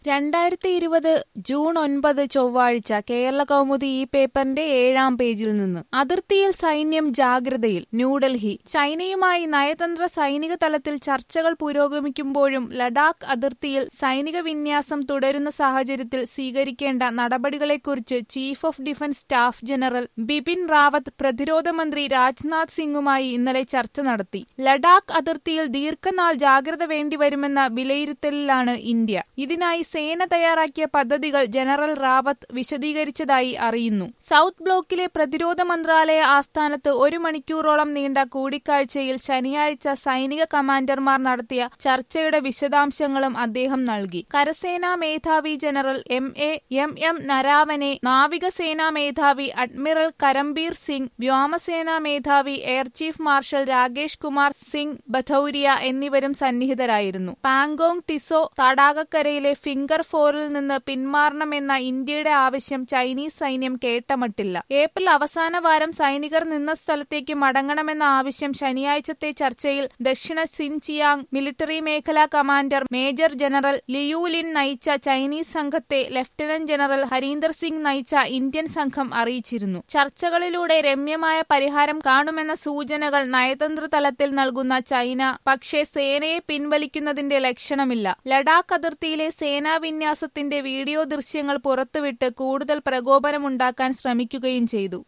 2020 June 9 ചൊവ്വാഴ്ച കേരളകൗമുദി ഈ പേപ്പറിന്റെ 7-ാം പേജിൽ നിന്ന്. അതിർത്തിയിൽ സൈന്യം ജാഗ്രതയിൽ. ന്യൂഡൽഹി. ചൈനയുമായി നയതന്ത്ര സൈനിക തലത്തിൽ ചർച്ചകൾ പുരോഗമിക്കുമ്പോഴും ലഡാക്ക് അതിർത്തിയിൽ സൈനിക വിന്യാസം തുടരുന്ന സാഹചര്യത്തിൽ സ്വീകരിക്കേണ്ട നടപടികളെക്കുറിച്ച് chief of defence staff general Bipin Rawat പ്രതിരോധ മന്ത്രി രാജ്നാഥ് സിംഗുമായി ഇന്നലെ ചർച്ച നടത്തി. ലഡാക്ക് അതിർത്തിയിൽ ദീർഘനാൾ ജാഗ്രത വേണ്ടിവരുമെന്ന വിലയിരുത്തലിലാണ് ഇന്ത്യ. ഇതിനായി സേന തയ്യാറാക്കിയ പദ്ധതികൾ ജനറൽ റാവത്ത് വിശദീകരിച്ചതായി അറിയുന്നു. സൗത്ത് ബ്ലോക്കിലെ പ്രതിരോധ മന്ത്രാലയ ആസ്ഥാനത്ത് 1 മണിക്കൂറോളം നീണ്ട കൂടിക്കാഴ്ചയിൽ ശനിയാഴ്ച സൈനിക കമാൻഡർമാർ നടത്തിയ ചർച്ചയുടെ വിശദാംശങ്ങളും അദ്ദേഹം നൽകി. കരസേനാ മേധാവി ജനറൽ എം നരാവനെ, നാവികസേനാ മേധാവി അഡ്മിറൽ കരംബീർ സിംഗ്, വ്യോമസേനാ മേധാവി air chief marshal Rakesh Kumar Singh Bhadauria എന്നിവരും സന്നിഹിതരായിരുന്നു. പാങ്കോങ് ടിസോ തടാകക്കരയിലെ ഫിംഗർ ഫോറിൽ നിന്ന് പിന്മാറണമെന്ന ഇന്ത്യയുടെ ആവശ്യം ചൈനീസ് സൈന്യം കേട്ടമട്ടില്ല. ഏപ്രിൽ അവസാന വാരം സൈനികർ നിന്ന സ്ഥലത്തേക്ക് മടങ്ങണമെന്ന ആവശ്യം ശനിയാഴ്ചത്തെ ചർച്ചയിൽ ദക്ഷിണ സിൻചിയാങ് മിലിറ്ററി മേഖലാ commander major general Liu Lin നയിച്ച ചൈനീസ് സംഘത്തെ ലഫ്റ്റനന്റ് ജനറൽ ഹരീന്ദർ സിംഗ് നയിച്ച ഇന്ത്യൻ സംഘം അറിയിച്ചിരുന്നു. ചർച്ചകളിലൂടെ രമ്യമായ പരിഹാരം കാണുമെന്ന സൂചനകൾ നയതന്ത്ര തലത്തിൽ നൽകുന്ന ചൈന പക്ഷേ സേനയെ പിൻവലിക്കുന്നതിന്റെ ലക്ഷണമില്ല. ലഡാക്ക് അതിർത്തിയിലെ സേനാ വിന്യാസത്തിന്റെ വീഡിയോ ദൃശ്യങ്ങൾ പുറത്തുവിട്ട് കൂടുതൽ പ്രകോപനമുണ്ടാക്കാൻ ശ്രമിക്കുകയും ചെയ്തു.